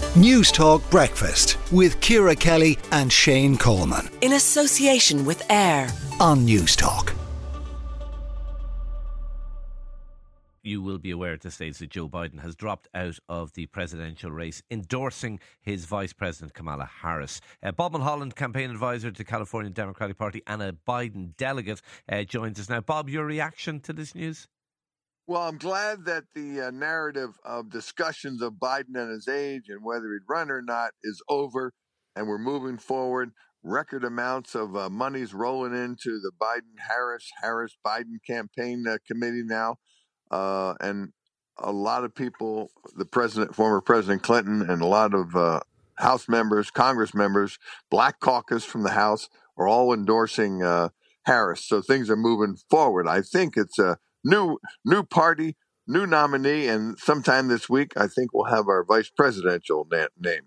News Talk Breakfast with Ciara Kelly and Shane Coleman. In association with AIR on News Talk. You will be aware at this stage that Joe Biden has dropped out of the presidential race, endorsing his Vice President Kamala Harris. Bob Mulholland, campaign advisor to the California Democratic Party and a Biden delegate, joins us now. Bob, your reaction to this news? Well, I'm glad that the narrative of discussions of Biden and his age and whether he'd run or not is over, and we're moving forward. Record amounts of money's rolling into the Biden-Harris-Biden campaign committee now. And a lot of people, former President Clinton, and a lot of House members, Congress members, Black Caucus from the House are all endorsing Harris. So things are moving forward. I think it's a new party, new nominee, and sometime this week, I think we'll have our vice presidential name.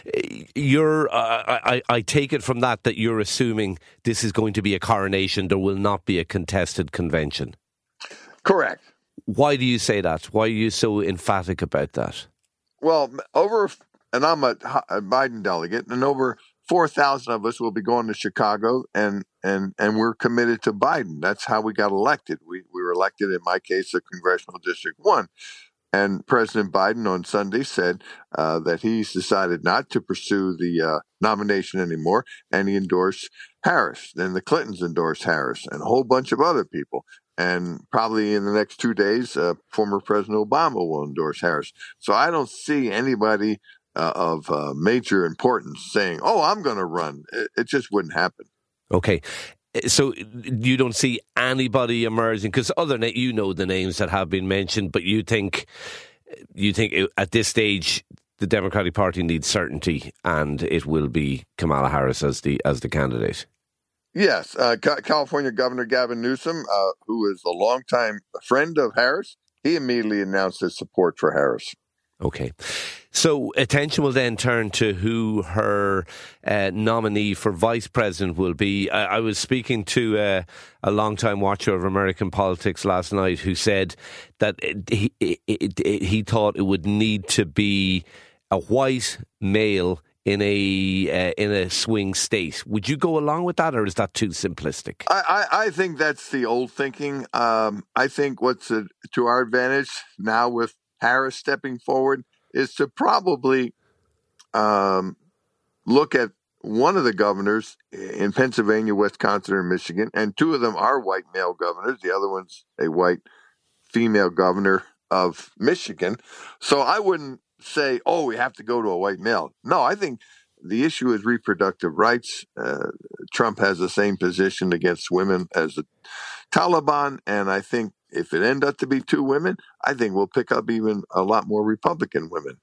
I take it from that you're assuming this is going to be a coronation. There will not be a contested convention. Correct. Why do you say that? Why are you so emphatic about that? Well, and I'm a Biden delegate, and over 4,000 of us will be going to Chicago, and we're committed to Biden. That's how we got elected. We were elected, in my case, at Congressional District 1. And President Biden on Sunday said that he's decided not to pursue the nomination anymore, and he endorsed Harris. Then the Clintons endorsed Harris, and a whole bunch of other people. And probably in the next 2 days, former President Obama will endorse Harris. So I don't see anybody of major importance saying, "Oh, I'm going to run." It just wouldn't happen. Okay. So you don't see anybody emerging, because you know the names that have been mentioned, but you think at this stage the Democratic Party needs certainty, and it will be Kamala Harris as the candidate. Yes, California Governor Gavin Newsom, who is a longtime friend of Harris, he immediately announced his support for Harris. Okay. So attention will then turn to who her nominee for vice president will be. I was speaking to a long-time watcher of American politics last night who said that he thought it would need to be a white male in a swing state. Would you go along with that, or is that too simplistic? I think that's the old thinking. I think what's to our advantage now with Harris stepping forward is to probably look at one of the governors in Pennsylvania, Wisconsin, and Michigan, and two of them are white male governors. The other one's a white female governor of Michigan. So I wouldn't say, "Oh, we have to go to a white male." No, I think the issue is reproductive rights. Trump has the same position against women as the Taliban, and I think if it ends up to be two women, I think we'll pick up even a lot more Republican women.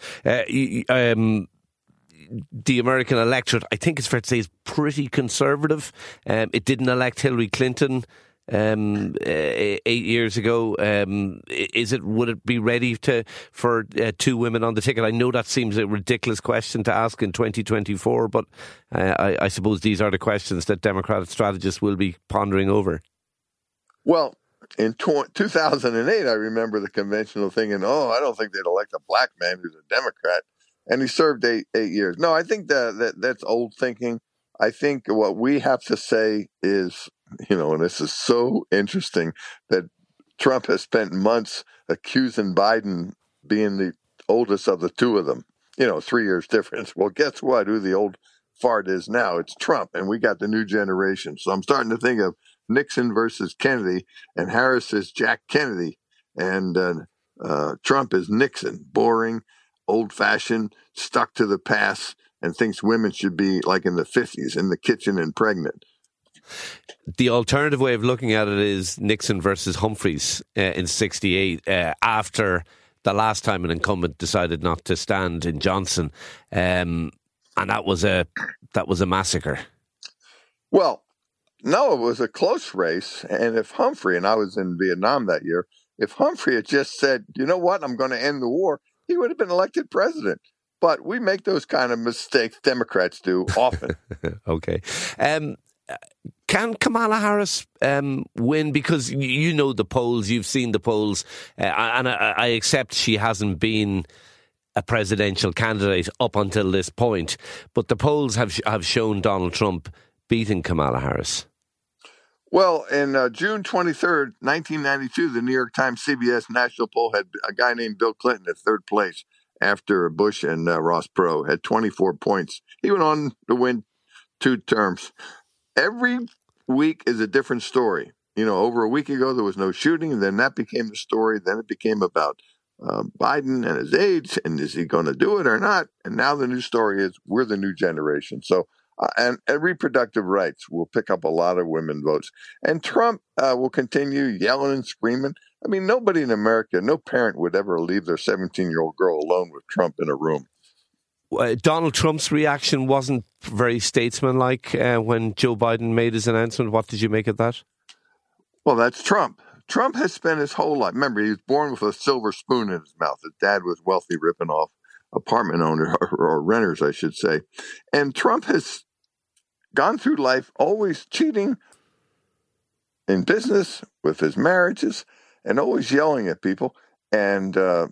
The American electorate, I think it's fair to say, is pretty conservative. It didn't elect Hillary Clinton 8 years ago. Would it be ready for two women on the ticket? I know that seems a ridiculous question to ask in 2024, but I suppose these are the questions that Democratic strategists will be pondering over. Well, in 2008, I remember the conventional thinking, I don't think they'd elect a black man who's a Democrat. And he served eight years. No, I think that's old thinking. I think what we have to say is, and this is so interesting, that Trump has spent months accusing Biden being the oldest of the two of them. 3 years difference. Well, guess what? Who the old fart is now? It's Trump, and we got the new generation. So I'm starting to think of Nixon versus Kennedy, and Harris is Jack Kennedy, and Trump is Nixon, boring, old-fashioned, stuck to the past, and thinks women should be like in the 50s, in the kitchen and pregnant. The alternative way of looking at it is Nixon versus Humphreys in 1968, after the last time an incumbent decided not to stand in Johnson, and that was a massacre. Well, no, it was a close race, and if Humphrey, and I was in Vietnam that year, if Humphrey had just said, "You know what, I'm going to end the war," he would have been elected president. But we make those kind of mistakes, Democrats do, often. Okay. Can Kamala Harris win? Because you know the polls, you've seen the polls, and I accept she hasn't been a presidential candidate up until this point. But the polls have shown Donald Trump beating Kamala Harris. Well, in June 23rd, 1992, the New York Times CBS national poll had a guy named Bill Clinton at third place after Bush and Ross Perot, had 24 points. He went on to win 2 terms. Every week is a different story. You know, over a week ago, there was no shooting, and then that became the story. Then it became about Biden and his age, and is he going to do it or not? And now the new story is we're the new generation. So, and reproductive rights will pick up a lot of women votes. And Trump will continue yelling and screaming. I mean, nobody in America, no parent would ever leave their 17-year-old girl alone with Trump in a room. Donald Trump's reaction wasn't very statesmanlike when Joe Biden made his announcement. What did you make of that? Well, that's Trump. Trump has spent his whole life. Remember, he was born with a silver spoon in his mouth. His dad was wealthy, ripping off apartment owners or renters, I should say. And Trump has gone through life always cheating in business, with his marriages, and always yelling at people. And then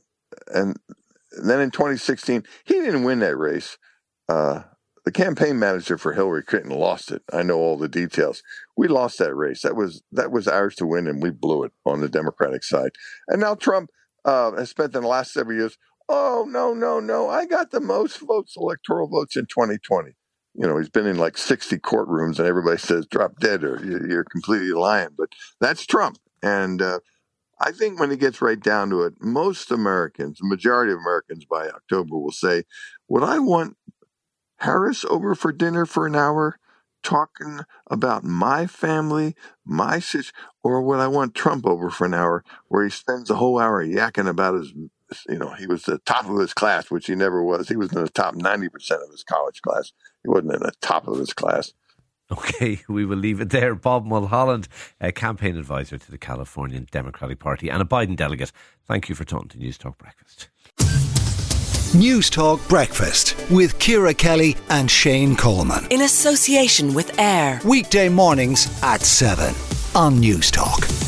in 2016, he didn't win that race. The campaign manager for Hillary Clinton lost it. I know all the details. We lost that race. That was ours to win, and we blew it on the Democratic side. And now Trump has spent in the last 7 years, oh, no, I got the most votes, electoral votes in 2020. You know, he's been in like 60 courtrooms, and everybody says, drop dead, or you're completely lying. But that's Trump. And I think when he gets right down to it, most Americans, the majority of Americans by October will say, would I want Harris over for dinner for an hour talking about my family, my situation, or would I want Trump over for an hour where he spends the whole hour yakking about his, you know, he was the top of his class, which he never was. He was in the top 90% of his college class. He wasn't in the top of his class. Okay, we will leave it there. Bob Mulholland, a campaign advisor to the Californian Democratic Party and a Biden delegate. Thank you for talking to News Talk Breakfast. News Talk Breakfast with Ciara Kelly and Shane Coleman. In association with AIR. Weekday mornings at 7 on News Talk.